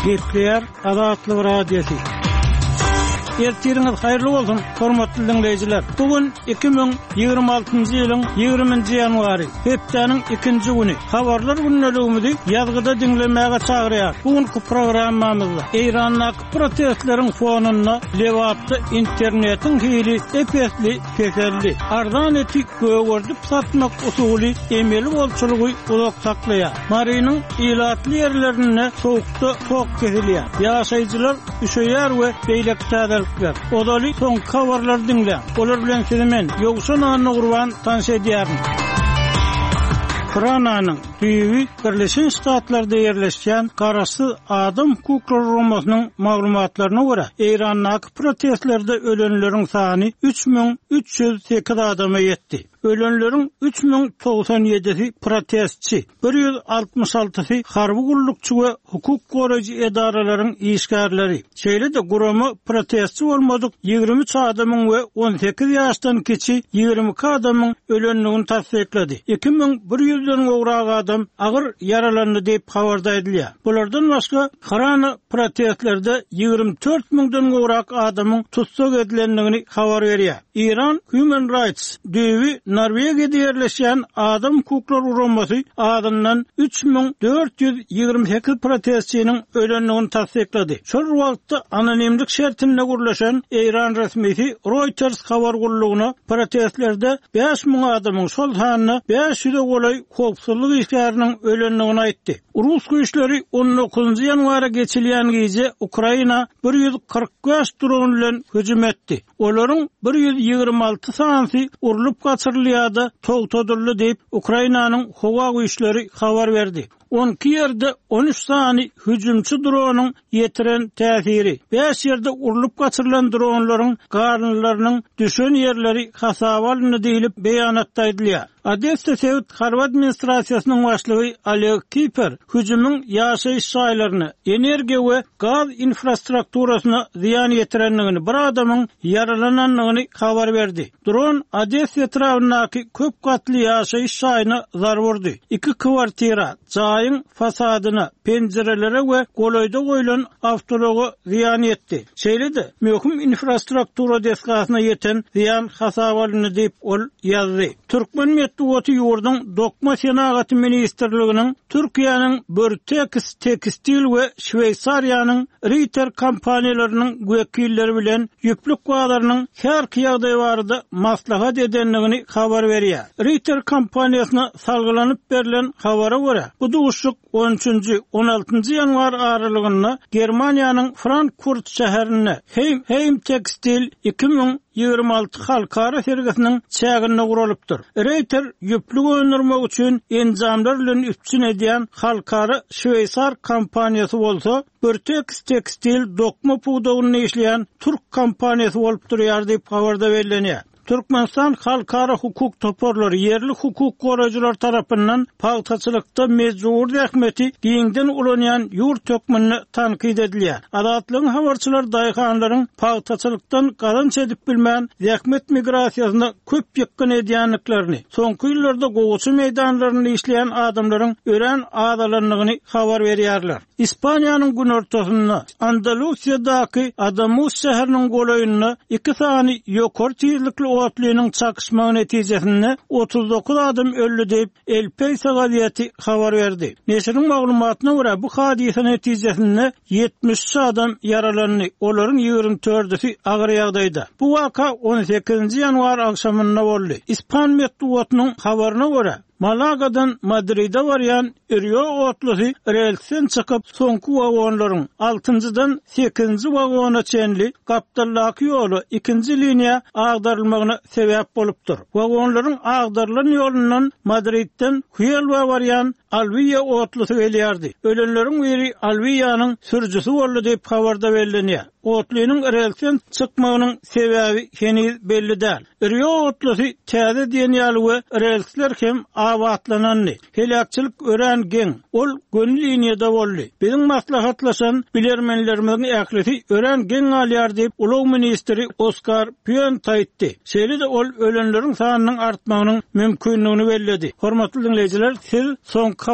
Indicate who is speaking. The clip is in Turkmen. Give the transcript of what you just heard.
Speaker 1: Gepler Azatlyk Radiosu. Ertiriniz hayırlı olsun, hormatly dinleyijiler. Bugün 2026-njy ýylyň 20-nji ýanwary, hepdeniň 2-nji güni. Habarlar günnäligimizi ýazgyda dinlemäge çagyrýar. Bugünkü programmamyzda Eýranyň protestleriň fonunda lewatda internetiň hili epesli, pekelli, arzan etik göwürdip satmak usuly emeli bolçulugy ulak saklaýar. Marynyň ilatly ýerlerine soğukda tok kesilýär. Ýaşaýjylar üşeýär we beýlekde Odaly son kawarlar dinle. Olar bilen sizimen ýogşan anyny gurban tanış edýärin. Frananyň Düýbi Birleşen Ştatlarda ýerleşýän Garasy Adam Hukukları Romasynyň maglumatlaryna görä, Eýranyň protestlerde ölenleriň sany 3308 adama ýetdi. Ölenlerin 3097'si protestçi, 166'sı harbi gullukçu ve hukuk koruyucu edarelerin işgärleri. Şeýle de guramy protestçi bolmadyk 23 adamyň we 18 ýaşdan kiçi 22 adamyň ölenligini tasdikledi. 2100'den gowrak adam agyr yaralandy diýip habarda edilýär. Bulardan başga Harany protestlerde 24 000'den gowrak adamyň tutsak edilenligini habar berýär. İran Human Rights Düýbi Norwegiýada ýerleşýän Adam Hukukları Romasy adından 3428 protestçiniň ölenligini tasdikledi. Şol wagtda anonimlik şertinde gurlaşan Eýran resmisi Reuters habar gullugyna protestlerde 5000 adamyň şol hanyna 500 golay howpsuzlyk işgäriniň ölenligini aýtdy. Rus güýçleri 19-njy ýanwara geçilýän gece Ukraina 145 dron bilen hüjüm etdi. Olaryň 126 sany urulup gaçyrylýardy, togtadyrly diýip Ukrainanyň howa güýçleri habar berdi. 12 ýerde 13 sany hüjümçi dronyň ýetiren täsiri, 5 ýerde urulup gaçyrylan dronlaryň garnlarynyň düşen ýerleri hasaba alındy diýilip beýanatda edilýär. Odessa Sowet Harvard administrasiýasynyň başlygy Oleg Kiper hüjümüň ýaşaýyş şaýlaryny, energiýa we gaz infrastrukturasyna ziýan ýetirenligini, bir adamyň yaralananlygyny habar berdi. Dron Odessa etrafyndaky köp gatly ýaşaýyş şaýyna zarar berdi. 2 kwartira, jaýyň fasadyna, penjerelere we goloýda goýulan awtology ziýan etdi. Şeýle-de möhüm infrastruktura deskasyna ýeten ziýan hasaba alındy diýip ol ýazdy. Türkmen Oty ýurduň Dokma Senagaty Ministrliginiň Türkiýanyň Börtek Tekstil we Şweýsariýanyň Ritter kompaniýalarynyň wekilleri bilen ýüplük wagtlarynyň her ýagdaý barada maslahat edenligini habar berýär. Ritter kompaniýasyna salgylanyp berilen habara görä, bu duşuk 13-nji 16-njy ýanwar aralygynda Germaniýanyň Frankfurt şäherine Heim Tekstil 2026 halkara sergisiniň çägine guralypdyr. Reiter ýüplük öňürmek üçin enzamlar bilen üstün edýän halkara Şweýsar kompaniýasy bolsa, Börtek Tekstil dokma puwdagyny işleýän Türk kompaniýasy bolup durýar diýip habarda berilýär. Türkmenistan halkara hukuk toporlary yerli hukuk goraýjylar tarapyndan paýtaçylykda mejbur ähmeti diňden ulanýan ýurt tökmenini tankyd edilýär. Adatlyň habarçylar daýhanlaryň paýtaçylykdan garanç edip bilmän ähmet migrasiýasyna köp ýykyn edýänliklerini, soňky ýyllarda gowy meýdanlaryny işleýän adamlaryň ören adalanlygyny habar berýärler. İspaniýanyň gün ortasynda Andalusiýadaky Adamus şäheriniň goloýunyna 2 sany ýokary tezlikli otlynyň çakışmagy netijesinde 39 adam öldü diýip El País gazieti habar berdi. Neşriň maglumatyna görä bu hadise netijesinde 70 adam yaralandy. Olaryň 24'si agyr ýagdaýda. Bu waka 18-nji ýanwar akşamynda boldy. İspan medeniýetiniň habaryna görä Malaga'dan Madrid'e varyan Rio otlusy relsen çykyp soňky wagonlaryň 6-njydan 8-nji wagona çenli gapdallaky ýolu 2-nji liniýa agdarylmagyna sebäp bolupdyr. Wagonlaryň agdarylan ýolundan Madridden Huelva varyan Alvia otlusy gelýärdi. Ölenleriň biri Alvia'nyň sürjüsi boldy diýip habarda berilýär. Otlynyň relsen çykmagynyň sebäbi heniz belli däl. Rio otlusy täze diýen ýaly we relsler hem awatlanandy. Helakçylyk ören geň. Ol gönül liniýada boldy. Biziň maslahatlaşan bilermenlerimiň ählisi ören geň alýar diýip Ulaw ministri Oskar Pionta aýtdy. Şeýle-de ol ölenleriň sanynyň artmagynyň mümkinligini belledi. Hormatly dinleýijiler, siz soň